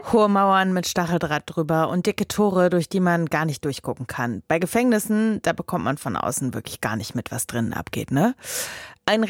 Hohe Mauern mit Stacheldraht drüber und dicke Tore, durch die man gar nicht durchgucken kann. Bei Gefängnissen, da bekommt man von außen wirklich gar nicht mit, was drinnen abgeht, ne? Ein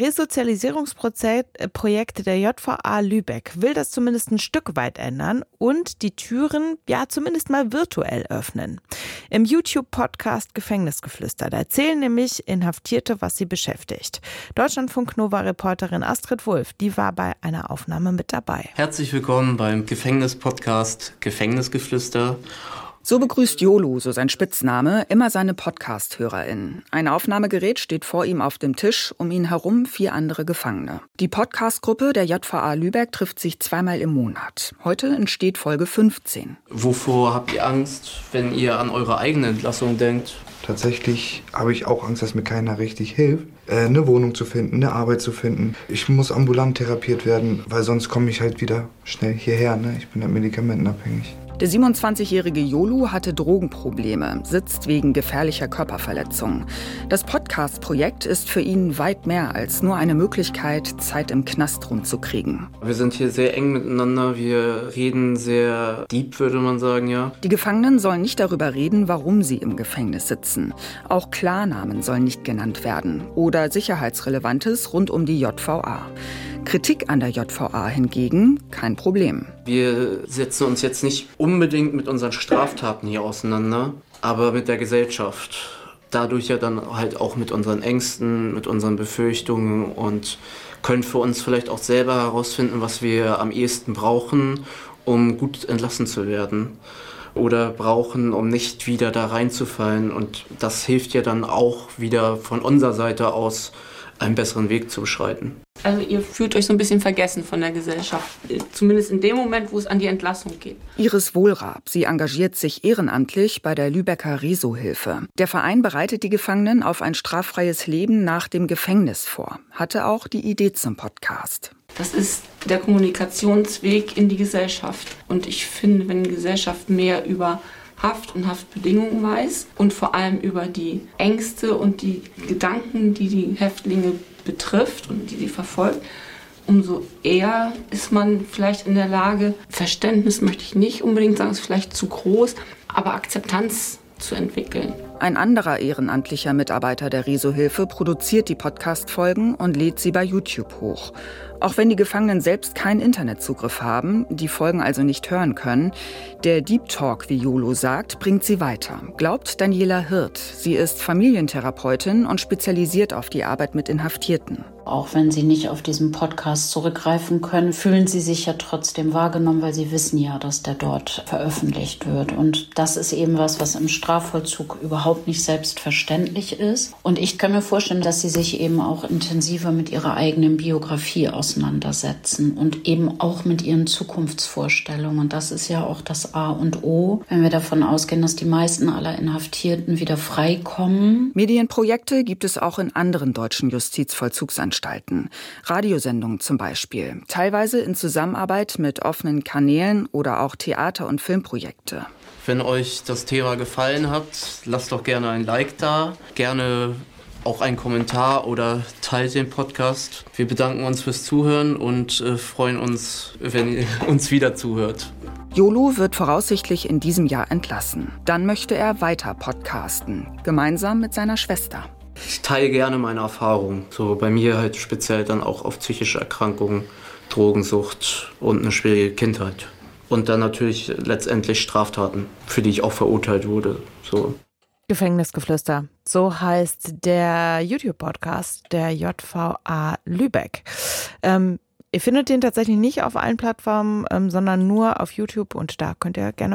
Resozialisierungsprojekt der JVA Lübeck will das zumindest ein Stück weit ändern und die Türen ja zumindest mal virtuell öffnen. Im YouTube-Podcast Gefängnisgeflüster, da erzählen nämlich Inhaftierte, was sie beschäftigt. Deutschlandfunk-Nova-Reporterin Astrid Wulff, die war bei einer Aufnahme mit dabei. Herzlich willkommen beim Gefängnis-Podcast Gefängnisgeflüster. So begrüßt Jolu, so sein Spitzname, immer seine Podcast-HörerInnen. Ein Aufnahmegerät steht vor ihm auf dem Tisch, um ihn herum 4 andere Gefangene. Die Podcast-Gruppe der JVA Lübeck trifft sich 2-mal im Monat. Heute entsteht Folge 15. Wovor habt ihr Angst, wenn ihr an eure eigene Entlassung denkt? Tatsächlich habe ich auch Angst, dass mir keiner richtig hilft, eine Wohnung zu finden, eine Arbeit zu finden. Ich muss ambulant therapiert werden, weil sonst komme ich halt wieder schnell hierher. Ne? Ich bin halt medikamentenabhängig. Der 27-jährige Jolu hatte Drogenprobleme, sitzt wegen gefährlicher Körperverletzungen. Das Podcast-Projekt ist für ihn weit mehr als nur eine Möglichkeit, Zeit im Knast rumzukriegen. Wir sind hier sehr eng miteinander, wir reden sehr deep, würde man sagen, ja. Die Gefangenen sollen nicht darüber reden, warum sie im Gefängnis sitzen. Auch Klarnamen sollen nicht genannt werden oder Sicherheitsrelevantes rund um die JVA. Kritik an der JVA hingegen kein Problem. Wir setzen uns jetzt nicht unbedingt mit unseren Straftaten hier auseinander, aber mit der Gesellschaft. Dadurch ja dann halt auch mit unseren Ängsten, mit unseren Befürchtungen und können für uns vielleicht auch selber herausfinden, was wir am ehesten brauchen, um gut entlassen zu werden. Oder brauchen, um nicht wieder da reinzufallen. Und das hilft ja dann auch wieder von unserer Seite aus, einen besseren Weg zu beschreiten. Also ihr fühlt euch so ein bisschen vergessen von der Gesellschaft, zumindest in dem Moment, wo es an die Entlassung geht. Iris Wohlrab, sie engagiert sich ehrenamtlich bei der Lübecker Reso-Hilfe. Der Verein bereitet die Gefangenen auf ein straffreies Leben nach dem Gefängnis vor. Hatte auch die Idee zum Podcast. Das ist der Kommunikationsweg in die Gesellschaft. Und ich finde, wenn die Gesellschaft mehr über Haft und Haftbedingungen weiß und vor allem über die Ängste und die Gedanken, die die Häftlinge betrifft und die sie verfolgt, umso eher ist man vielleicht in der Lage, Verständnis möchte ich nicht unbedingt sagen, ist vielleicht zu groß, aber Akzeptanz zu entwickeln. Ein anderer ehrenamtlicher Mitarbeiter der Reso-Hilfe produziert die Podcast-Folgen und lädt sie bei YouTube hoch. Auch wenn die Gefangenen selbst keinen Internetzugriff haben, die Folgen also nicht hören können, der Deep Talk, wie Jolu sagt, bringt sie weiter, glaubt Daniela Hirt. Sie ist Familientherapeutin und spezialisiert auf die Arbeit mit Inhaftierten. Auch wenn sie nicht auf diesen Podcast zurückgreifen können, fühlen sie sich ja trotzdem wahrgenommen, weil sie wissen ja, dass der dort veröffentlicht wird. Und das ist eben was im Strafvollzug überhaupt nicht selbstverständlich ist. Und ich kann mir vorstellen, dass sie sich eben auch intensiver mit ihrer eigenen Biografie auseinandersetzen und eben auch mit ihren Zukunftsvorstellungen. Und das ist ja auch das A und O, wenn wir davon ausgehen, dass die meisten aller Inhaftierten wieder freikommen. Medienprojekte gibt es auch in anderen deutschen Justizvollzugsanstalten. Radiosendungen zum Beispiel, teilweise in Zusammenarbeit mit offenen Kanälen oder auch Theater- und Filmprojekte. Wenn euch das Thema gefallen hat, lasst doch gerne ein Like da, gerne auch einen Kommentar oder teilt den Podcast. Wir bedanken uns fürs Zuhören und freuen uns, wenn ihr uns wieder zuhört. Jolu wird voraussichtlich in diesem Jahr entlassen. Dann möchte er weiter podcasten, gemeinsam mit seiner Schwester. Ich teile gerne meine Erfahrungen, so bei mir halt speziell dann auch auf psychische Erkrankungen, Drogensucht und eine schwierige Kindheit. Und dann natürlich letztendlich Straftaten, für die ich auch verurteilt wurde. So. Gefängnisgeflüster, so heißt der YouTube-Podcast der JVA Lübeck. Ihr findet den tatsächlich nicht auf allen Plattformen, sondern nur auf YouTube und da könnt ihr gerne